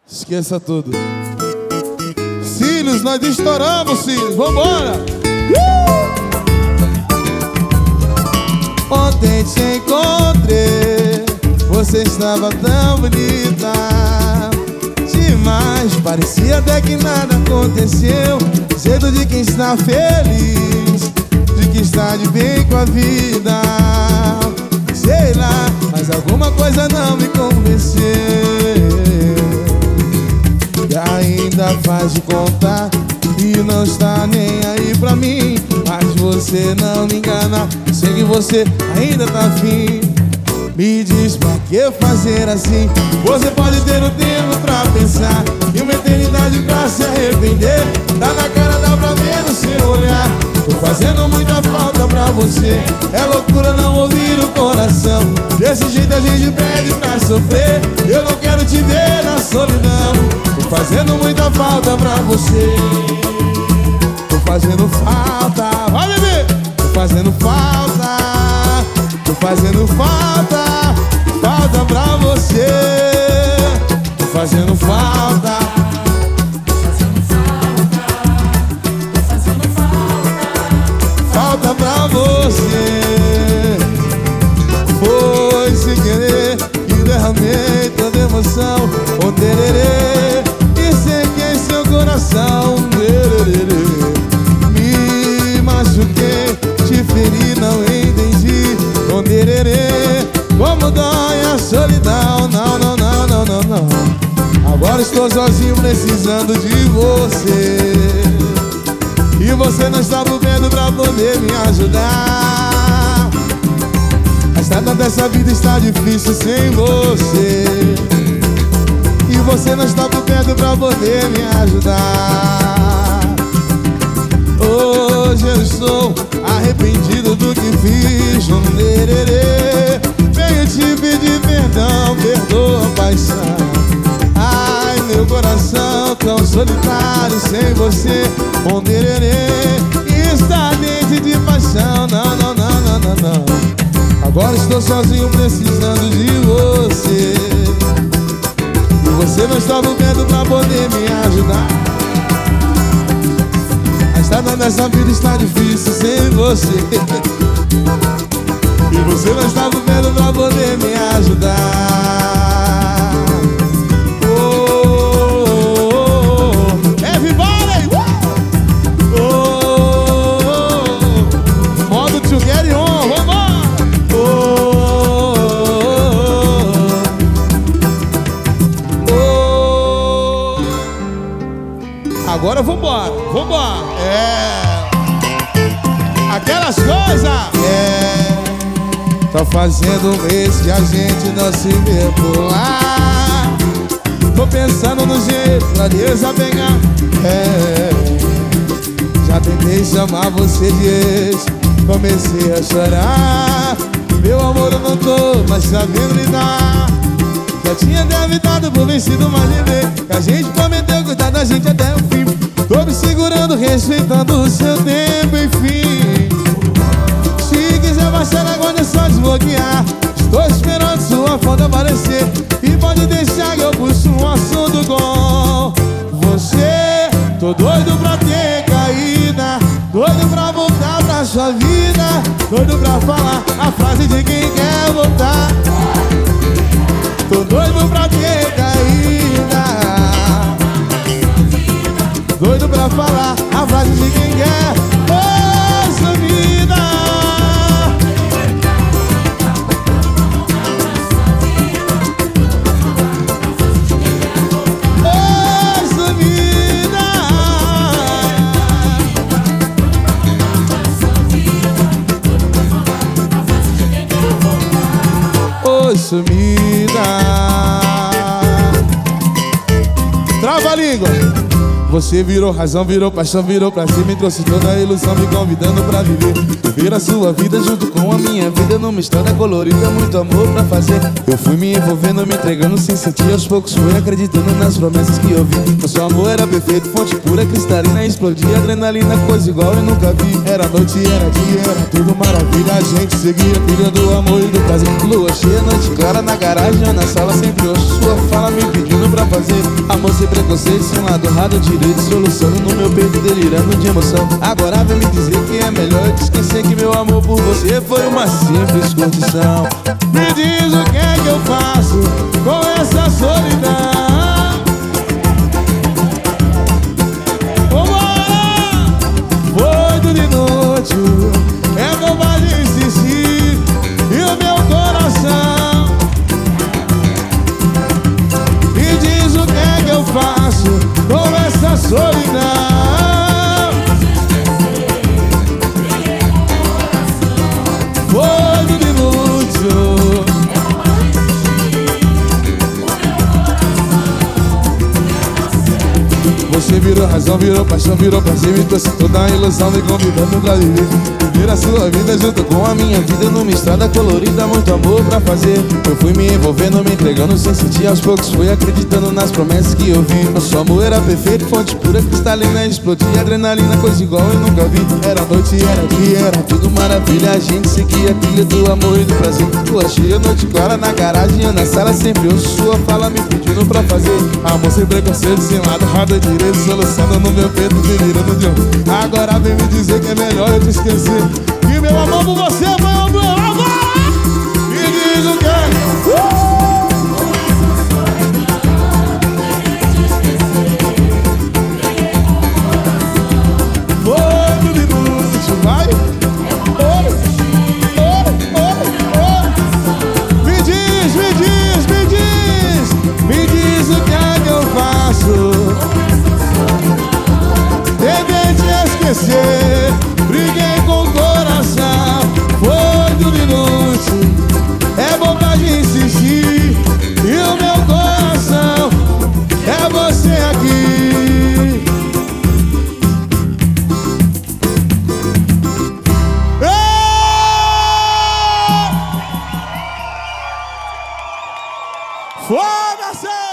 Esqueça tudo. Cílios, nós estouramos, Cílios. Vambora! Ontem te encontrei, você estava tão bonita demais, parecia até que nada aconteceu. Jeito de quem está feliz, de quem está de bem com a vida. Sei lá, mas alguma coisa não me convenceu. E ainda faz de contar e não está nem aí pra mim. Mas você não me engana, sei que você ainda tá afim. Me diz pra que fazer assim? Você pode ter um tempo pra pensar e uma eternidade pra se arrepender. Tá na cara, dá pra ver no seu olhar. Tô fazendo muita falta pra você. É loucura não ouvir o coração. Desse jeito a gente pede pra sofrer. Eu não quero te ver na solidão. Tô fazendo muita falta pra você. Tô fazendo falta. Vai, bebê! Tô fazendo falta. Tô fazendo falta. Falta pra você. Tô fazendo falta. Falta pra você. Foi sem querer que derramei toda emoção. Oh, tererê, e sequei seu coração. Tererê. Me machuquei, te feri, não entendi. Oh, tererê, como dói a solidão. Não, não, não, não, não, não. Agora estou sozinho precisando de você. E você não está por perto pra poder me ajudar. A estrada dessa vida está difícil sem você. E você não está por perto pra poder me ajudar. Hoje eu estou arrependido do que fiz. Venho te pedir perdão, perdoa, paixão. Ai, meu coração tão solitário sem você. Está dentro de paixão. Não, não, não, não, não, não. Agora estou sozinho precisando de você. E você não está no vento pra poder me ajudar. A estrada dessa vida está difícil sem você. E você não está no vento pra poder me ajudar. Oh, oh, oh. Everybody! Oh, modo together on, vambora! Oh, oh, oh. Agora vambora, vambora! Aquelas coisas! Tá fazendo um mês que a gente não se vê por lá. Tô pensando no jeito pra desapegar. Já tentei chamar você de ex, comecei a chorar. Meu amor, eu não tô mais sabendo lidar. Já tinha até evitado por vencido, mas lembrei que a gente prometeu cuidar da gente até o fim. Tô me segurando, respeitando o seu tempo, enfim. Se quiser baixar agora é só desbloquear. Estou esperando sua foto aparecer. E pode deixar que eu puxo um assunto com você. Tô doido pra ter caída, doido pra voltar pra sua vida, doido pra falar a frase de quem quer voltar. Tô doido pra ter caída, doido pra falar a frase de quem quer. Oh, sua vida. Sumida. Trava a língua. Você virou razão, virou paixão, virou pra cima e trouxe toda a ilusão, me convidando pra viver. Viver a sua vida junto com a minha vida, numa história colorida, muito amor pra fazer. Eu fui me envolvendo, me entregando sem sentir. Aos poucos fui acreditando nas promessas que eu vi. O seu amor era perfeito, fonte pura, cristalina, explodia adrenalina, coisa igual eu nunca vi. Era noite, era dia, era tudo maravilha. A gente seguia trilha do amor e do prazer. Lua cheia, noite clara, na garagem ou na sala, sempre ouço sua fala me pedindo pra fazer amor. preconceito, um lado errado, direito, solucionando no meu peito, delirando de emoção. Agora vem me dizer que é melhor eu te esquecer, que meu amor por você foi uma simples condição. Me diz o que é que eu faço com essa solidão. Foi tudo inútil, é bobagem insistir, e o meu coração me diz o que é que eu faço com essa solidão. Foi tudo inútil, você virou razão, virou paixão, virou prazer, me trouxe toda a ilusão, me convidando pra viver. Viver a sua vida junto com a minha vida, numa estrada colorida, muito amor pra fazer. Eu fui me envolvendo, me entregando sem sentir, aos poucos fui acreditando nas promessas que eu vi. Nosso amor era perfeito, fonte pura, cristalina, explodia adrenalina, coisa igual eu nunca vi. Era noite, era dia, era tudo maravilha, a gente seguia a trilha do amor e do prazer. Lua cheia, noite clara, na garagem, eu na sala, sempre ouço sua fala me pedindo pra fazer. Amor sem preconceito, sem lado, errado, direito, solucionando no meu peito, delirando de um. Agora vem me dizer que é melhor eu te esquecer, que meu amor por você foi um amor. Agora me diz o que é. Foi tudo inútil, vai. Me diz, me diz, me diz, me diz o que é que eu faço. Tentei te esquecer, briguei com o coração. Foi tudo inútil, é bobagem insistir, e o meu coração é você aqui. Foda-se!